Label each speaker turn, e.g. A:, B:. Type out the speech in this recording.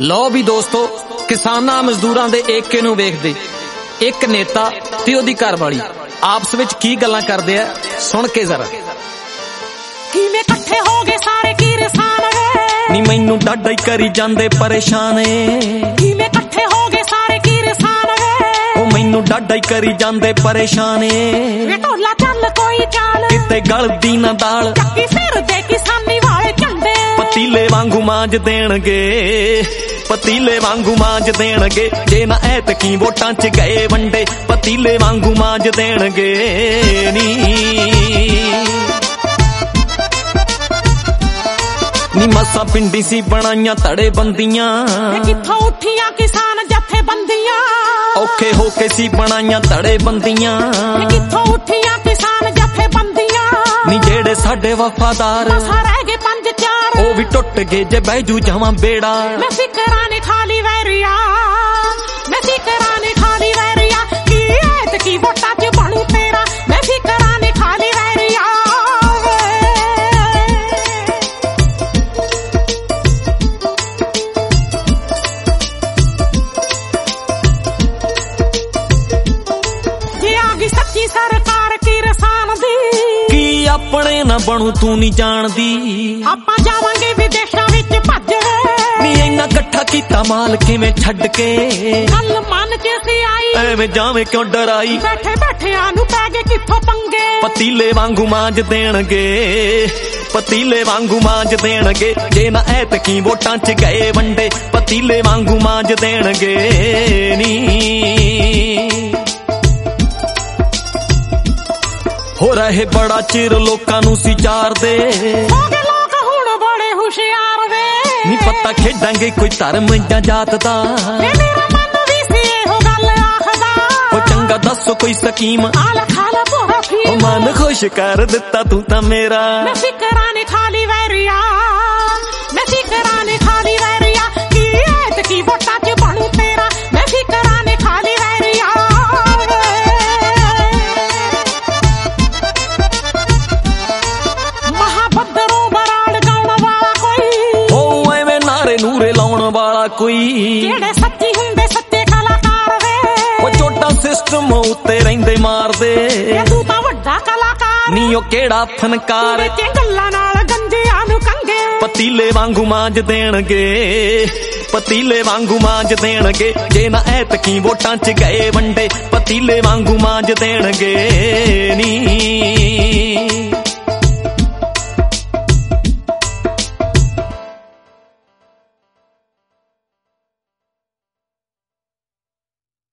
A: लो भी दोस्तों, किसानां मजदूरां दे ਏਕੇ ਨੂੰ ਵੇਖਦੇ ਇੱਕ नेता ते ਉਹਦੀ ਘਰਵਾਲੀ आपस ਵਿੱਚ ਕੀ ਗੱਲਾਂ ਕਰਦੇ ਆ, ਸੁਣ ਕੇ ਜ਼ਰਾ।
B: ਕਿਵੇਂ ਇਕੱਠੇ ਹੋ ਗਏ ਸਾਰੇ ਕਿਸਾਨ ਵੇ, ਨੀ
A: ਮੈਨੂੰ ਡਾਢਾ ਹੀ ਕਰੀ ਜਾਂਦੇ ਪਰੇਸ਼ਾਨ ਏ।
B: ਕਿਵੇਂ ਇਕੱਠੇ ਹੋ ਗਏ ਸਾਰੇ ਕਿਸਾਨ ਵੇ,
A: ਉਹ ਮੈਨੂੰ ਡਾਢਾ ਹੀ ਕਰੀ ਜਾਂਦੇ ਪਰੇਸ਼ਾਨ ਏ।
B: ਵੇ ਢੋਲਾ ਚੱਲ ਕੋਈ ਚਾਲ,
A: ਕਿਤੇ ਗਲਦੀ ਨਾ ਦਾਲ,
B: ਚੱਕੀ ਸਿਰ ਦੇ ਕਿਸਾਨੀ ਵਾਲੇ ਝੰਡੇ,
A: ਪਤੀਲੇ ਵਾਂਗੂ ਮਾਂਜ ਦੇਣਗੇ, ਪਤੀਲੇ ਵਾਂਗੂ ਮਾਂਜ ਦੇਣਗੇ। ਜੇ ਨਾ ਐਤਕੀ ਵੋਟਾਂ 'ਚ ਗਏ ਵੰਡੇ, ਪਤੀਲੇ ਵਾਂਗੂ ਮਾਂਜ ਦੇਣਗੇ ਨੀ ਮਸਾਂ ਪਿੰਡੀ ਸੀ ਬਣਾਈਆਂ ਧੜੇ ਬੰਦੀਆਂ,
B: ਕਿੱਥੋਂ ਉੱਠੀਆਂ ਕਿਸਾਨ ਜਥੇਬੰਦੀਆਂ,
A: ਔਖੇ ਹੋ ਕੇ ਸੀ ਬਣਾਈਆਂ ਧੜੇ ਬੰਦੀਆਂ,
B: ਕਿੱਥੋਂ ਉੱਠੀਆਂ ਕਿਸਾਨ ਜਥੇਬੰਦੀਆਂ।
A: ਨੀ ਜਿਹੜੇ ਸਾਡੇ ਵਫਾਦਾਰ
B: ਰਹਿ ਗਏ 5-4,
A: ਉਹ ਵੀ ਟੁੱਟ ਗਏ ਜੇ ਬਹਿਜੂ ਜਾਵਾਂ ਬੇੜਾ।
B: ਮੈਂ ਫਿਕਰਾਂ ਨੇ ਖਾਲੀ ਵੈਰੀਆ, ਮੈਂ ਫਿਕਰਾਂ ਨੇ ਖਾਲੀ ਵੈਰੀਆ, ਕੀ ਐਤਕੀ ਵੋਟਾਂ 'ਚ ਬਣੂ ਤੇਰਾ, ਮੈਂ ਫਿਕਰਾਂ ਨੇ ਖਾਲੀ ਵੈਰੀਆ। ਜੇ ਆ ਗਈ ਸੱਚੀ ਸਰਕਾਰ ਕਿਸਾਨ ਦੀ,
A: ਕੀ ਆਪਣੇ ਨਾ ਬਣੂ ਤੂੰ ਨਹੀਂ ਜਾਣਦੀ,
B: ਆਪਾਂ ਜਾਵਾਂਗੇ ਵਿਦੇਸ਼ਾਂ ਵਿੱਚ ਭੱਜ।
A: ਨੀ ਇੰਨਾ ਇਕੱਠਾ ਕੀਤਾ ਮਾਲ ਕਿਵੇਂ ਛੱਡ ਕੇ,
B: ਗੱਲ ਮਨ 'ਚ ਸੀ ਆਈ,
A: ਐਵੇਂ ਜਾਵੇਂ ਕਿਉਂ ਡਰਾਈ।
B: ਬੈਠੇ ਬੈਠਿਆਂ ਨੂੰ ਪੈ ਗਏ ਕਿੱਥੋਂ ਪੰਗੇ,
A: ਪਤੀਲੇ ਵਾਂਗੂ ਮਾਂਜ ਦੇਣਗੇ, ਪਤੀਲੇ ਵਾਂਗੂ ਮਾਂਜ ਦੇਣਗੇ। ਜੇ ਨਾ ਐਤਕੀ ਵੋਟਾਂ 'ਚ ਗਏ ਵੰਡੇ, ਪਤੀਲੇ ਵਾਂਗੂ ਮਾਂਜ ਦੇਣਗੇ ਹੋ ਰਹੇ ਬੜਾ ਚਿਰ ਲੋਕਾਂ ਨੂੰ ਸੀ ਚਾਰਦੇ,
B: ਹੋ ਗਏ ਲੋਕ ਹੁਣ ਬੜੇ ਹੁਸ਼ਿਆਰ ਵੇ,
A: ਨੀ ਪਤਾ ਖੇਡਾਂਗੇ ਕੋਈ ਧਰਮ ਜਾਂ ਜਾਤ ਦਾ,
B: ਮੇਰਾ ਮਨ ਵੀ ਸੀ ਇਹੋ ਗੱਲ ਆਖਦਾ।
A: ਉਹ ਚੰਗਾ ਦੱਸੋ ਕੋਈ ਸਕੀਮ,
B: ਆਲਾ ਖਾਲਾ ਭੋਰਾ ਫੀ,
A: ਉਹ ਮਨ ਖੁਸ਼ ਕਰ ਦਿੱਤਾ ਤੂੰ ਤਾਂ ਮੇਰਾ।
B: ਮੈਂ ਫਿਕਰਾਂ ਨੇ ਖਾਲੀ ਵੈਰੀਆ, ਮੈਂ ਫਿਕਰਾਂ ਨੇ ਖਾਲੀ ਵੈਰੀਆ, ਕੀ ਐਤਕੀ ਵੋਟਾਂ 'ਚ ਬਣੂ ਤੇਰਾ, ਮੈਂ ਫਿਕਰਾਂ ਨੇ ਖਾਲੀ ਵੈਰੀਆ। ਮਹਾਬੱਦਰੋਂ ਬਰਾੜ ਗਾਉਣ ਵਾਲਾ ਕੋਈ,
A: ਉਹ ਐਵੇਂ ਨਾਰੇ ਨੂਰੇ ਲਾਉਣ ਵਾਲਾ ਕੋਈ,
B: ਜਿਹੜੇ ਸੱਚੀ ਹੁੰਦੇ ਸੱਚੇ ਕਲਾਕਾਰ ਵੇ,
A: ਉਹ ਛੋਟਾ ਸਿਸਟਮ ਉੱਤੇ ਰਹਿੰਦੇ ਮਾਰਦੇ।
B: ਤੂੰ ਤਾਂ ਵੱਡਾ ਕਲਾਕਾਰ,
A: ਨੀ ਉਹ ਕਿਹੜਾ ਫਨਕਾਰ,
B: ਵਿੱਚ ਗੱਲਾਂ ਨਾਲ ਗੰਜਿਆਂ ਨੂੰ ਕੰਗੇ,
A: ਪਤੀਲੇ ਵਾਂਗੂ ਮਾਂਜ ਦੇਣਗੇ, ਪਤੀਲੇ ਵਾਂਗੂ ਮਾਂਜ ਦੇਣਗੇ। ਜੇ ਨਾ ਐਤਕੀ ਵੋਟਾਂ 'ਚ ਗਏ ਵੰਡੇ, ਪਤੀਲੇ ਵਾਂਗੂ ਮਾਂਜ ਦੇਣਗੇ